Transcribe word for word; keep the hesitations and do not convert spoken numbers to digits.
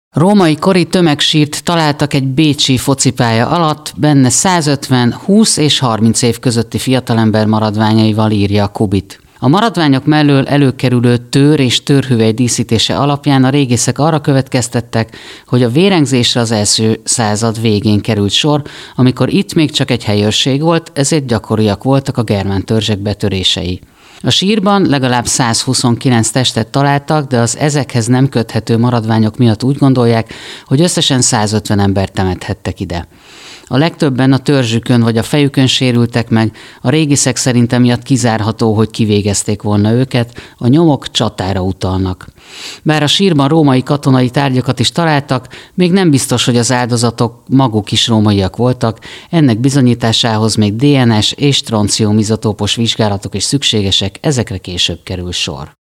Római kori tömegsírt találtak egy bécsi focipálya alatt, benne százötven, húsz és harminc év közötti fiatalember maradványaival írja a Kubit. A maradványok mellől előkerülő tőr és tőrhüvely díszítése alapján a régészek arra következtettek, hogy a vérengzésre az első század végén került sor, amikor itt még csak egy helyőrség volt, ezért gyakoriak voltak a germán törzsek betörései. A sírban legalább százhuszonkilenc testet találtak, de az ezekhez nem köthető maradványok miatt úgy gondolják, hogy összesen százötven embert temethettek ide. A legtöbben a törzsükön vagy a fejükön sérültek meg, a régészek szerint emiatt kizárható, hogy kivégezték volna őket, a nyomok csatára utalnak. Bár a sírban római katonai tárgyakat is találtak, még nem biztos, hogy az áldozatok maguk is rómaiak voltak, ennek bizonyításához még dé en es és stroncium izotópos vizsgálatok is szükségesek, ezekre később kerül sor.